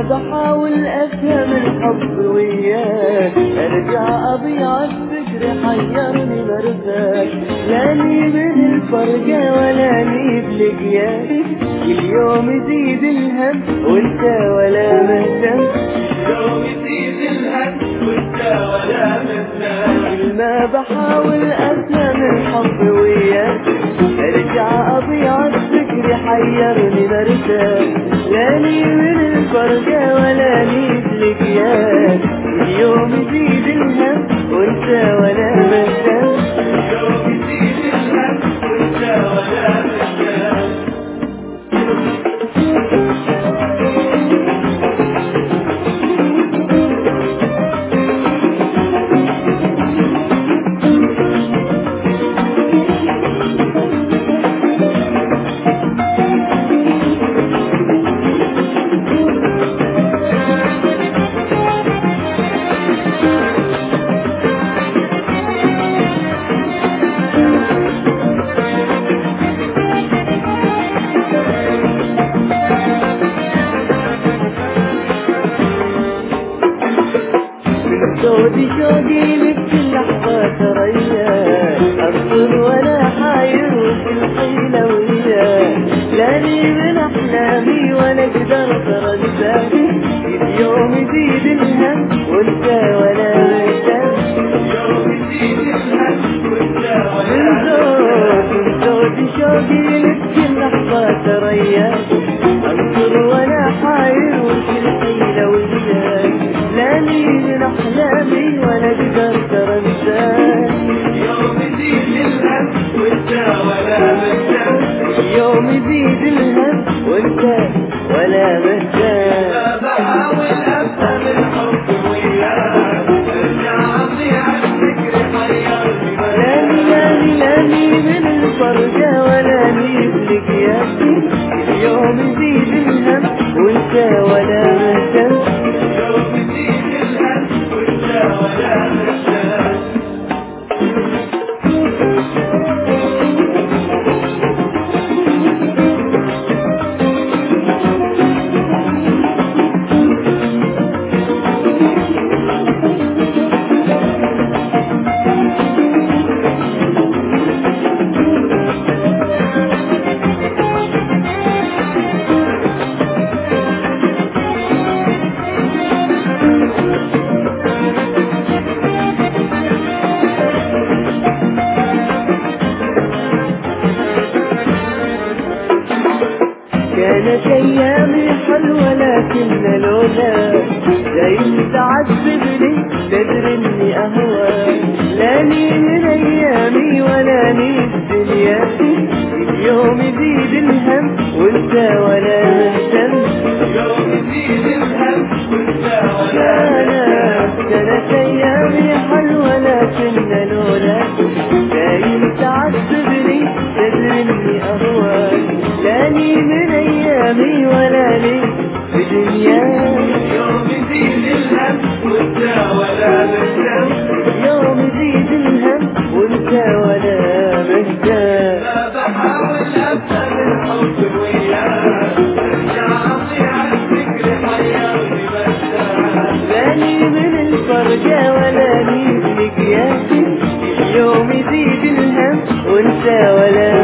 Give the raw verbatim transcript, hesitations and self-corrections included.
بحاول افهم الحب وياك، ارجع اضيع الفكر حيرني مرساك، لاني من الفرقة ولا ني بلقياك، كل يوم يزيد الهم وانت ولا مهتم، كل يوم يزيد الهم وانت ولا مهتم. كل ما بحاول افهم الحب وياك، ارجع اضيع الفكر حيرني مرساك، لاني من الفرقة ولا ني بلقياك، كل يوم يزيد الهم وانت ولا مهتم، كل يوم يزيد الهم وانت ولا مهتم. شوقي شوقي لك كل لحظة ترياك، أبصر وأنا حاير وكل حيلة وياك، لاني من أحلامي وأنا قدرت أنساك، كل يوم يزيد الهم وأنت ولا مهتم، كل يوم يزيد الهم وأنت ولا مهتم. من شوقي شوقي لك كل لحظة ترياك، أبصر وأنا حاير وكل حيلة وياك، لاني من أحلامي وأنا قدرت أنساك، يوم يزيد الهم وأنت ولا مهتم، يوم يزيد الهم وأنت ولا مهتم. بحاول أفهم الحب وياك، أرجع أضيع الفكر حيرني لاني لاني لاني من الفرقة ولا ني بلقياك، كل يوم يزيد الهم وأنت ولا مهتم، يوم يزيد الهم وأنت ولا مهتم. كانت ايامي حلوة لكن لولا جاي تعذبني تدري اني اهواك، لاني من ايامي ولا ني الدنيا، اليوم يزيد الهم وانت ولا مهتم، اليوم يزيد الهم وانت ولا مهتم. كانت ايامي حلوة لكن لولا جاي تعذبني تدري اني اهواك، لاني من ايامي ولا لي في دنياك، يوم يزيد الهم وانت ولا مهتم، يوم يزيد الهم وانت ولا مهتم. بحاول افهم الحب وياك، ارجع اضيع الفكر حيرني مرتاح، لاني من الفرقة ولا ني بلقياك، يوم يزيد الهم وانت ولا